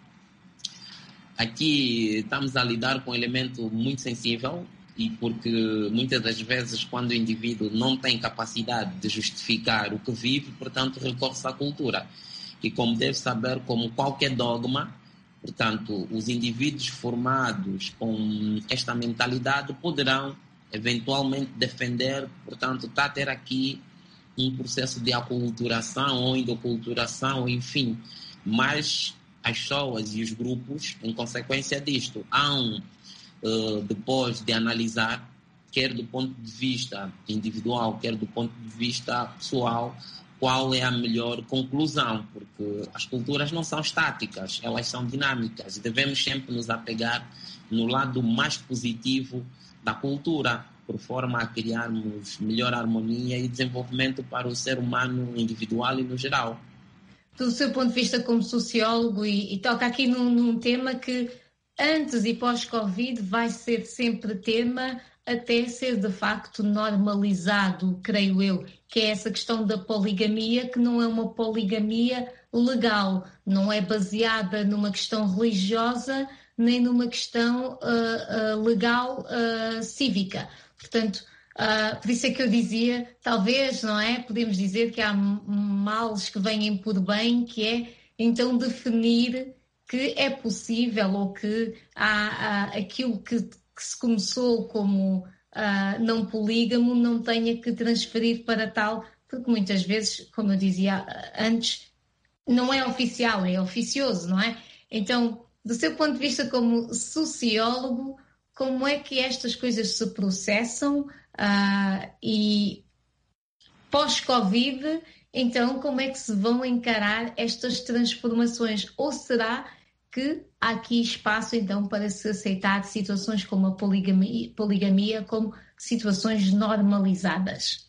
aqui estamos a lidar com um elemento muito sensível e porque muitas das vezes quando o indivíduo não tem capacidade de justificar o que vive, portanto recorre-se à cultura. E como deve saber, como qualquer dogma, portanto, os indivíduos formados com esta mentalidade poderão eventualmente defender, portanto, está a ter aqui um processo de aculturação ou endoculturação, enfim. Mas as pessoas e os grupos, em consequência disto, hão, depois de analisar, quer do ponto de vista individual, quer do ponto de vista pessoal, qual é a melhor conclusão, porque as culturas não são estáticas, elas são dinâmicas e devemos sempre nos apegar no lado mais positivo da cultura, por forma a criarmos melhor harmonia e desenvolvimento para o ser humano individual e no geral. Do seu ponto de vista como sociólogo, e toca aqui num tema que antes e pós-Covid vai ser sempre tema, até ser de facto normalizado, creio eu, que é essa questão da poligamia, que não é uma poligamia legal, não é baseada numa questão religiosa, nem numa questão legal cívica. Portanto, por isso é que eu dizia, talvez, não é? Podemos dizer que há males que vêm por bem, que é então definir que é possível ou que há aquilo que se começou como não polígamo não tenha que transferir para tal, porque muitas vezes, como eu dizia antes, não é oficial, é oficioso, não é? Então, do seu ponto de vista como sociólogo, como é que estas coisas se processam e pós-Covid, então como é que se vão encarar estas transformações? Ou será que há aqui espaço então para se aceitar situações como a poligamia como situações normalizadas?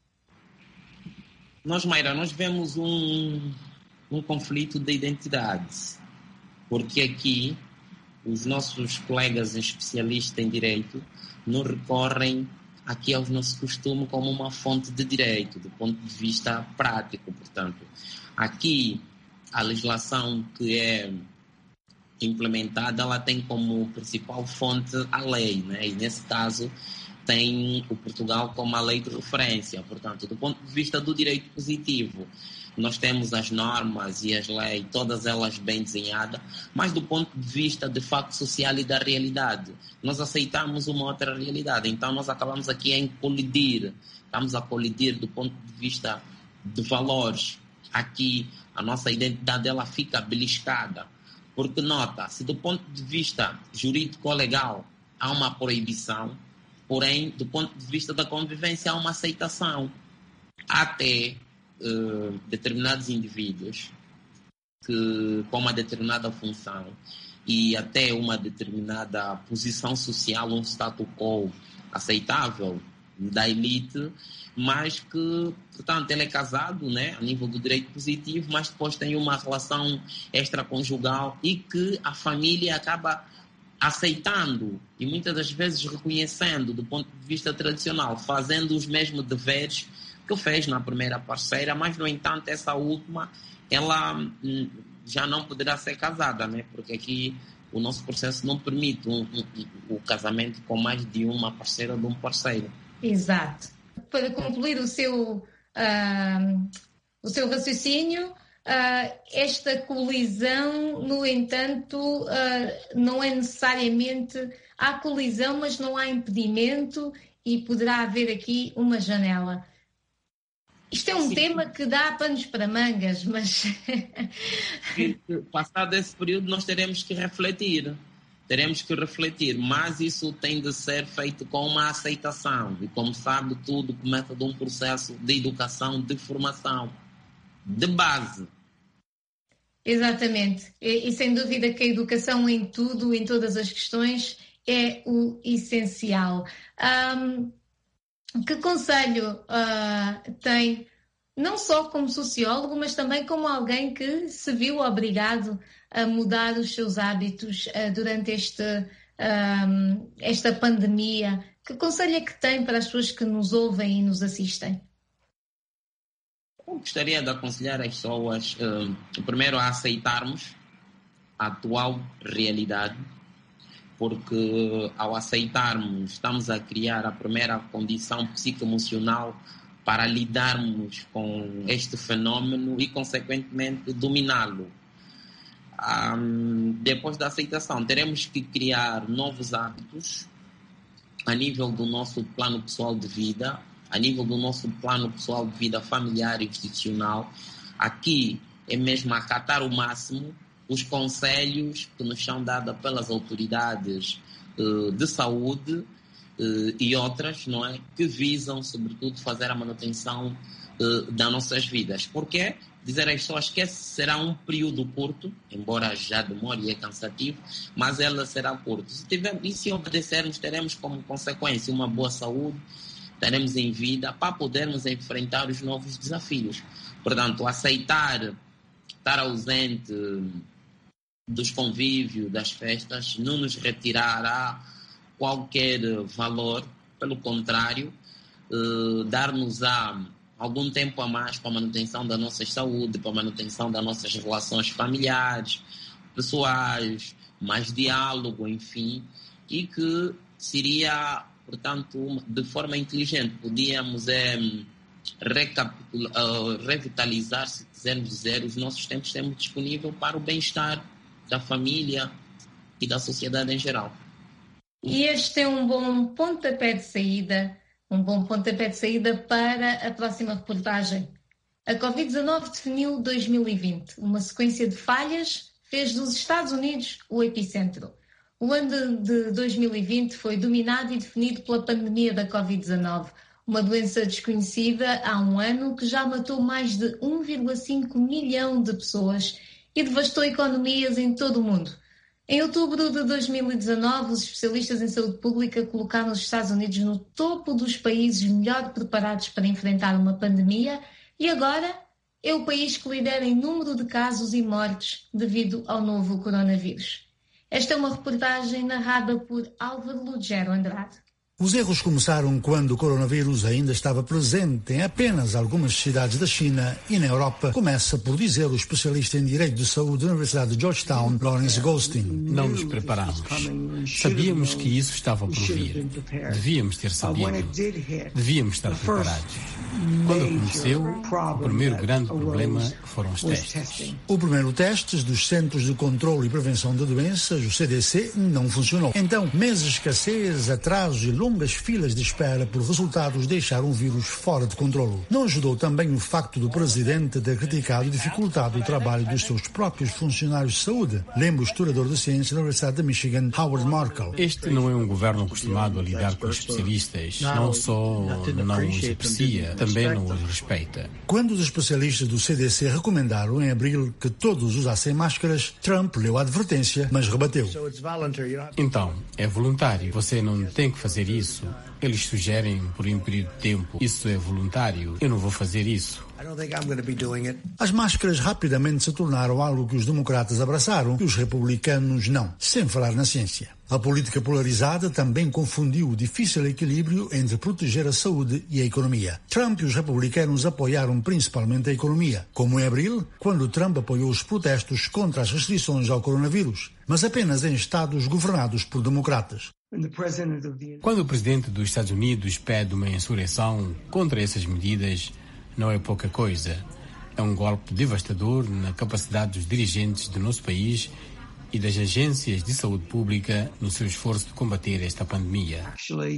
Mayra, nós vemos um conflito de identidades, porque aqui os nossos colegas especialistas em direito não recorrem aqui aos nossos costumes como uma fonte de direito, do ponto de vista prático. Portanto, aqui a legislação que é implementada, ela tem como principal fonte a lei, né? E nesse caso tem o Portugal como a lei de referência. Portanto, do ponto de vista do direito positivo, nós temos as normas e as leis, todas elas bem desenhadas, mas do ponto de vista de facto social e da realidade, nós aceitamos uma outra realidade. Então nós acabamos aqui em colidir, estamos a colidir do ponto de vista de valores. Aqui a nossa identidade ela fica beliscada, porque nota, se do ponto de vista jurídico-legal há uma proibição, porém do ponto de vista da convivência há uma aceitação. Até determinados indivíduos que, com uma determinada função e até uma determinada posição social, um status quo aceitável da elite, mas que, portanto, ele é casado, né, a nível do direito positivo, mas depois tem uma relação extraconjugal e que a família acaba aceitando e muitas das vezes reconhecendo do ponto de vista tradicional, fazendo os mesmos deveres que fez na primeira parceira, mas, no entanto, essa última, ela já não poderá ser casada, né? Porque aqui o nosso processo não permite o casamento com mais de uma parceira ou de um parceiro. Exato. Para concluir o seu raciocínio, esta colisão, no entanto, não é necessariamente... Há colisão, mas não há impedimento e poderá haver aqui uma janela. Isto é um tema que dá panos para mangas, mas... Passado esse período, nós teremos que refletir, mas isso tem de ser feito com uma aceitação. E, como sabe, tudo começa de um processo de educação, de formação, de base. Exatamente. E sem dúvida que a educação em tudo, em todas as questões, é o essencial. Que conselho tem, não só como sociólogo, mas também como alguém que se viu obrigado a mudar os seus hábitos durante esta pandemia? Que conselho é que tem para as pessoas que nos ouvem e nos assistem? Eu gostaria de aconselhar as pessoas, primeiro, a aceitarmos a atual realidade, porque ao aceitarmos, estamos a criar a primeira condição psicoemocional para lidarmos com este fenômeno e, consequentemente, dominá-lo. Depois da aceitação, teremos que criar novos hábitos a nível do nosso plano pessoal de vida, a nível do nosso plano pessoal de vida familiar e institucional. Aqui é mesmo acatar o máximo os conselhos que nos são dados pelas autoridades de saúde e outras, não é? Que visam, sobretudo, fazer a manutenção das nossas vidas. Porque dizer às pessoas que esse será um período curto, embora já demore e é cansativo, mas ela será curto. Se obedecermos, teremos como consequência uma boa saúde, estaremos em vida para podermos enfrentar os novos desafios. Portanto, aceitar estar ausente dos convívios, das festas, não nos retirará qualquer valor, pelo contrário, dar-nos-á algum tempo a mais para a manutenção da nossa saúde, para a manutenção das nossas relações familiares, pessoais, mais diálogo, enfim, e que seria, portanto, de forma inteligente, podíamos revitalizar, se quisermos dizer, os nossos tempos temos disponível para o bem-estar da família e da sociedade em geral. E este é um bom pontapé de saída, para a próxima reportagem. A Covid-19 definiu 2020. Uma sequência de falhas fez dos Estados Unidos o epicentro. O ano de 2020 foi dominado e definido pela pandemia da Covid-19, uma doença desconhecida há um ano que já matou mais de 1,5 milhão de pessoas e devastou economias em todo o mundo. Em outubro de 2019, os especialistas em saúde pública colocaram os Estados Unidos no topo dos países melhor preparados para enfrentar uma pandemia e agora é o país que lidera em número de casos e mortes devido ao novo coronavírus. Esta é uma reportagem narrada por Álvaro Lugero Andrade. Os erros começaram quando o coronavírus ainda estava presente em apenas algumas cidades da China e na Europa, começa por dizer o especialista em Direito de Saúde da Universidade de Georgetown, Lawrence Goldstein. Não nos preparamos. Sabíamos que isso estava por vir. Devíamos ter sabido. Devíamos estar preparados. Quando aconteceu, o primeiro grande problema foram os testes. O primeiro teste dos Centros de Controlo e Prevenção de Doenças, o CDC, não funcionou. Então, meses de escassez, atrasos e longas filas de espera por resultados deixaram o vírus fora de controlo. Não ajudou também o facto do presidente ter criticado e dificultado o trabalho dos seus próprios funcionários de saúde. Lembra o historiador de ciência da Universidade de Michigan, Howard Markle. Este não é um governo acostumado a lidar com especialistas. Não só não os aprecia, também não os respeita. Quando os especialistas do CDC recomendaram em abril que todos usassem máscaras, Trump leu a advertência, mas rebateu. Então, é voluntário. Você não tem que fazer isso. Eles sugerem por um período de tempo. Isso é voluntário. Eu não vou fazer isso. As máscaras rapidamente se tornaram algo que os democratas abraçaram e os republicanos não, sem falar na ciência. A política polarizada também confundiu o difícil equilíbrio entre proteger a saúde e a economia. Trump e os republicanos apoiaram principalmente a economia, como em abril, quando Trump apoiou os protestos contra as restrições ao coronavírus, mas apenas em estados governados por democratas. Quando o presidente dos Estados Unidos pede uma insurreição contra essas medidas, não é pouca coisa. É um golpe devastador na capacidade dos dirigentes do nosso país e das agências de saúde pública no seu esforço de combater esta pandemia.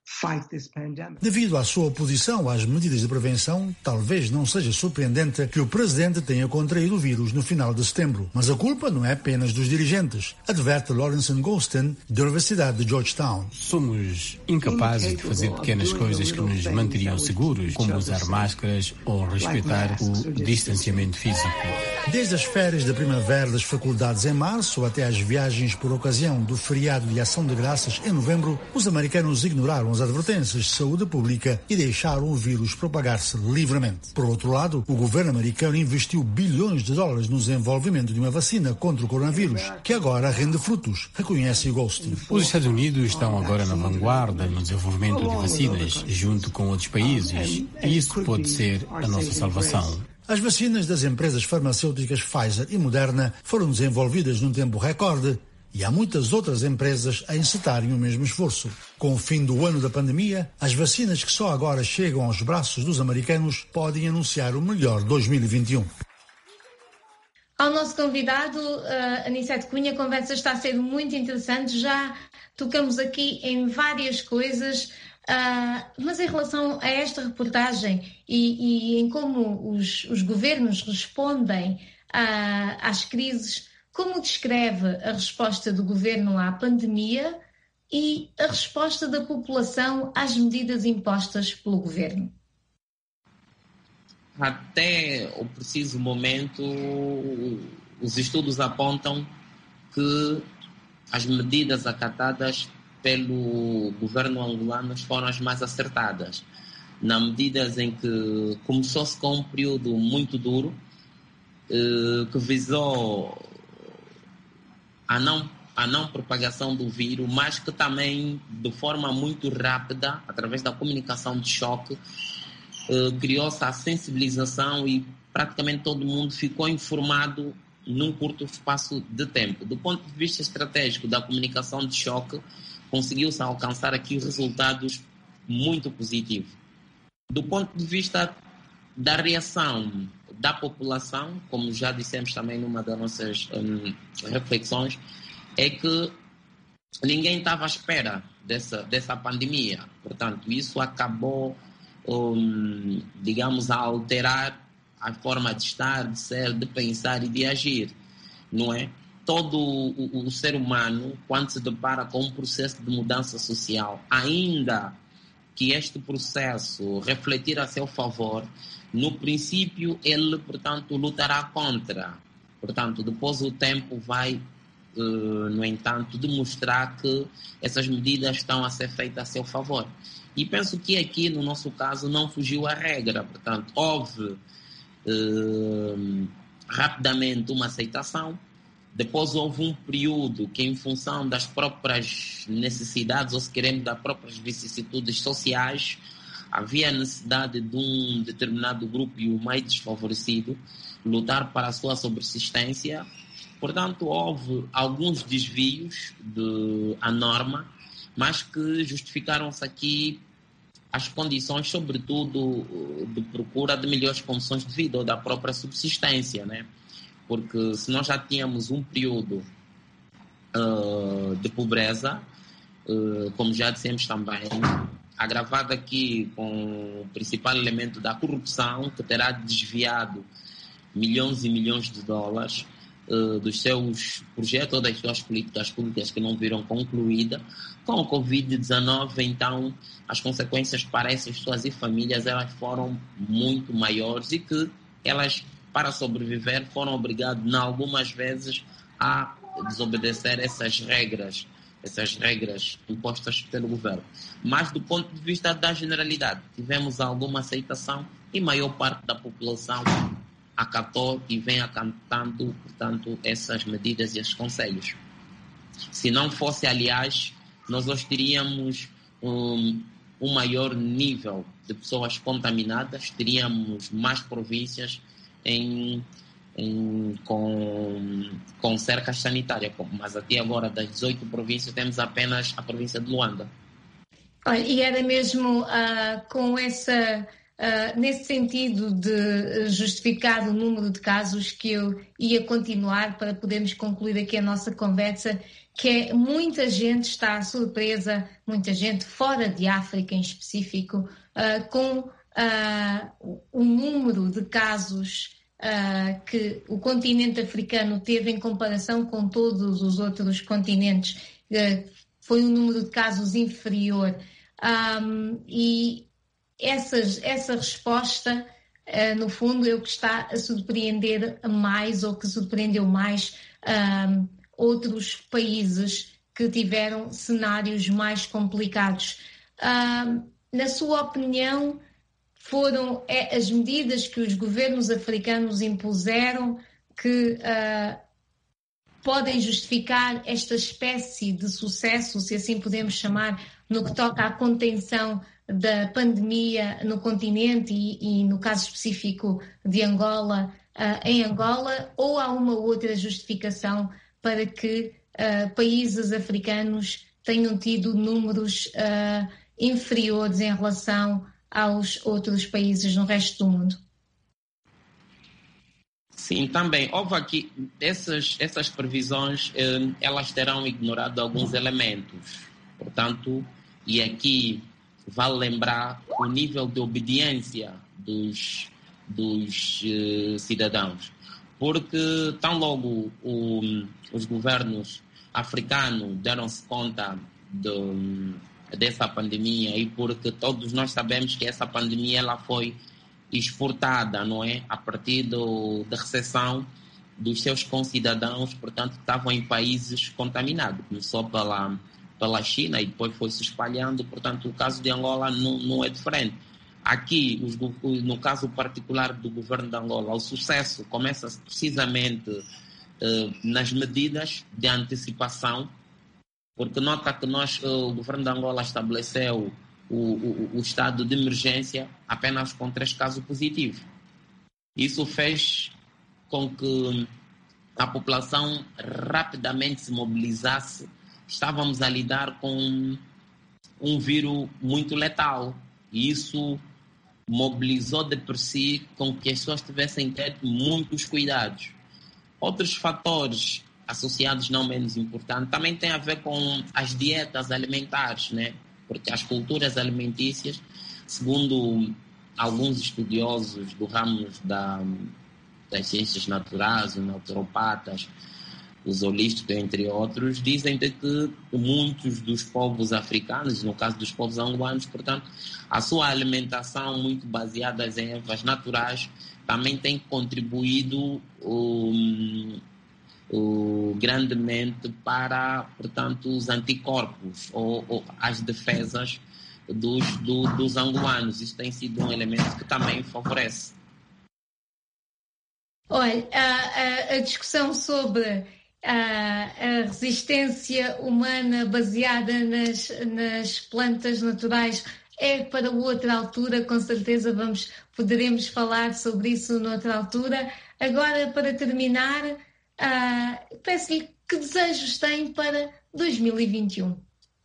Devido à sua oposição às medidas de prevenção, talvez não seja surpreendente que o presidente tenha contraído o vírus no final de setembro. Mas a culpa não é apenas dos dirigentes, adverte Lawrence Goldstein, da Universidade de Georgetown. Somos incapazes de fazer pequenas coisas que nos manteriam seguros, como usar máscaras ou respeitar o distanciamento físico. Desde as férias de primavera das faculdades em março até às viagens por ocasião do feriado de Ação de Graças em novembro, os americanos ignoraram as advertências de saúde pública e deixaram o vírus propagar-se livremente. Por outro lado, o governo americano investiu bilhões de dólares no desenvolvimento de uma vacina contra o coronavírus, que agora rende frutos, reconhece Goldstein. Os Estados Unidos estão agora na vanguarda no desenvolvimento de vacinas, junto com outros países, e isso pode ser a nossa salvação. As vacinas das empresas farmacêuticas Pfizer e Moderna foram desenvolvidas num tempo recorde e há muitas outras empresas a encetarem o mesmo esforço. Com o fim do ano da pandemia, as vacinas que só agora chegam aos braços dos americanos podem anunciar o melhor 2021. Ao nosso convidado, Anicete Cunha, a conversa está a ser muito interessante. Já tocamos aqui em várias coisas. Mas em relação a esta reportagem e em como os governos respondem às crises, como descreve a resposta do governo à pandemia e a resposta da população às medidas impostas pelo governo? Até o preciso momento, os estudos apontam que as medidas acatadas pelo governo angolano foram as mais acertadas, na medida em que começou-se com um período muito duro que visou a não propagação do vírus, mas que também, de forma muito rápida, através da comunicação de choque, criou-se a sensibilização e praticamente todo mundo ficou informado num curto espaço de tempo. Do ponto de vista estratégico da comunicação de choque, conseguiu-se alcançar aqui resultados muito positivos. Do ponto de vista da reação da população, como já dissemos também numa das nossas reflexões, é que ninguém estava à espera dessa pandemia. Portanto, isso acabou, digamos, a alterar a forma de estar, de ser, de pensar e de agir, não é? Todo o ser humano, quando se depara com um processo de mudança social, ainda que este processo refletir a seu favor, no princípio ele, portanto, lutará contra. Portanto, depois o tempo vai, no entanto, demonstrar que essas medidas estão a ser feitas a seu favor. E penso que aqui, no nosso caso, não fugiu a regra. Portanto, houve rapidamente uma aceitação. Depois houve um período que, em função das próprias necessidades, ou se queremos, das próprias vicissitudes sociais, havia a necessidade de um determinado grupo, e o mais desfavorecido, lutar para a sua subsistência. Portanto, houve alguns desvios à norma, mas que justificaram-se aqui as condições, sobretudo, de procura de melhores condições de vida ou da própria subsistência, né? Porque se nós já tínhamos um período de pobreza, como já dissemos também, agravado aqui com o principal elemento da corrupção, que terá desviado milhões e milhões de dólares dos seus projetos ou das suas políticas públicas que não viram concluída. Com o Covid-19, então, as consequências para essas pessoas e famílias elas foram muito maiores e que elas, para sobreviver, foram obrigados, algumas vezes, a desobedecer essas regras impostas pelo governo. Mas, do ponto de vista da generalidade, tivemos alguma aceitação e maior parte da população acatou e vem acatando, portanto, essas medidas e esses conselhos. Se não fosse, aliás, nós hoje teríamos um maior nível de pessoas contaminadas, teríamos mais províncias com cercas sanitárias, mas até agora das 18 províncias temos apenas a província de Luanda. Olha, e era mesmo com essa nesse sentido de justificar o número de casos, que eu ia continuar para podermos concluir aqui a nossa conversa, que é muita gente está surpresa, muita gente fora de África em específico, com o número de casos que o continente africano teve em comparação com todos os outros continentes. Foi um número de casos inferior. E essa resposta, no fundo, é o que está a surpreender mais, ou que surpreendeu mais outros países que tiveram cenários mais complicados. Na sua opinião, foram as medidas que os governos africanos impuseram que podem justificar esta espécie de sucesso, se assim podemos chamar, no que toca à contenção da pandemia no continente e no caso específico de Angola, em Angola, ou há uma outra justificação para que países africanos tenham tido números inferiores em relação aos outros países no resto do mundo? Sim, também. Houve aqui essas previsões, elas terão ignorado alguns elementos. Portanto, e aqui vale lembrar o nível de obediência dos cidadãos. Porque tão logo os governos africanos deram-se conta dessa pandemia, e porque todos nós sabemos que essa pandemia ela foi exportada, não é? A partir da recessão dos seus concidadãos, portanto, estavam em países contaminados. Começou pela China e depois foi se espalhando, portanto, o caso de Angola não é diferente. Aqui, no caso particular do governo de Angola, o sucesso começa precisamente nas medidas de antecipação, porque nota que o governo de Angola estabeleceu o estado de emergência apenas com 3 casos positivos. Isso fez com que a população rapidamente se mobilizasse. Estávamos a lidar com um vírus muito letal, e isso mobilizou de por si com que as pessoas tivessem que ter muitos cuidados. Outros fatores associados, não menos importantes, também têm a ver com as dietas alimentares, né? Porque as culturas alimentícias, segundo alguns estudiosos do ramo das ciências naturais, os naturopatas, os holísticos, entre outros, dizem que muitos dos povos africanos, no caso dos povos angolanos, portanto, a sua alimentação muito baseada em ervas naturais também tem contribuído grandemente para, portanto, os anticorpos ou as defesas dos angolanos. Isso tem sido um elemento que também favorece. Olha, a discussão sobre a resistência humana baseada nas plantas naturais é para outra altura, com certeza poderemos falar sobre isso noutra altura. Agora, para terminar, peço-lhe que desejos tem para 2021.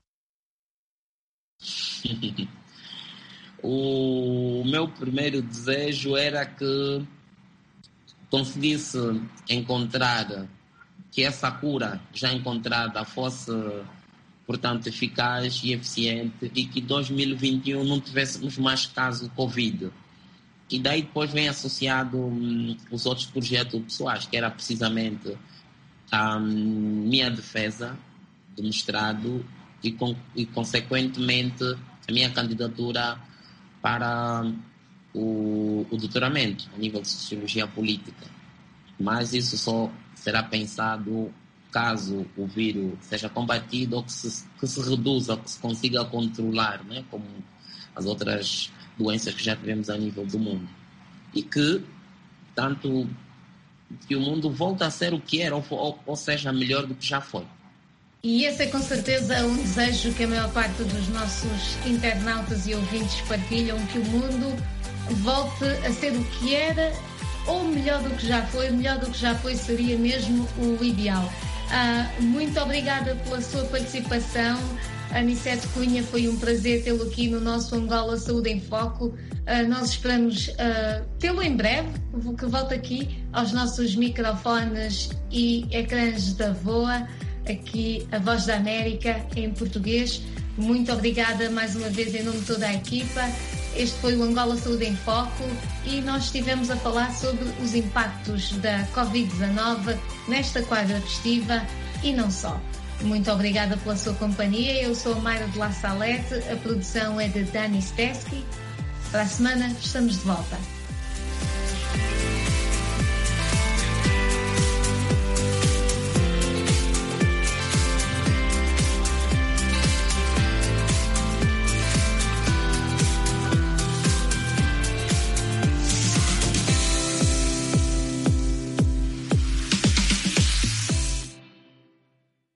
O meu primeiro desejo era que conseguisse encontrar, que essa cura já encontrada fosse, portanto, eficaz e eficiente, e que 2021 não tivéssemos mais casos Covid. E daí depois vem associado os outros projetos pessoais, que era precisamente a minha defesa de mestrado e consequentemente, a minha candidatura para o doutoramento a nível de Sociologia Política. Mas isso só será pensado caso o vírus seja combatido ou que se reduza, ou que se consiga controlar, né, como as outras doenças que já tivemos a nível do mundo. E que, tanto que o mundo volte a ser o que era, ou seja, melhor do que já foi. E esse é com certeza um desejo que a maior parte dos nossos internautas e ouvintes partilham, que o mundo volte a ser o que era, ou melhor do que já foi. Melhor do que já foi seria mesmo o ideal. Muito obrigada pela sua participação. Aniceto Cunha, foi um prazer tê-lo aqui no nosso Angola Saúde em Foco. Nós esperamos tê-lo em breve, que volte aqui aos nossos microfones e ecrãs da VOA, aqui a Voz da América em português. Muito obrigada mais uma vez em nome de toda a equipa. Este foi o Angola Saúde em Foco e nós estivemos a falar sobre os impactos da Covid-19 nesta quadra festiva e não só. Muito obrigada pela sua companhia. Eu sou a Mayra de La Salete, a produção é de Dani Stesky. Para a semana estamos de volta.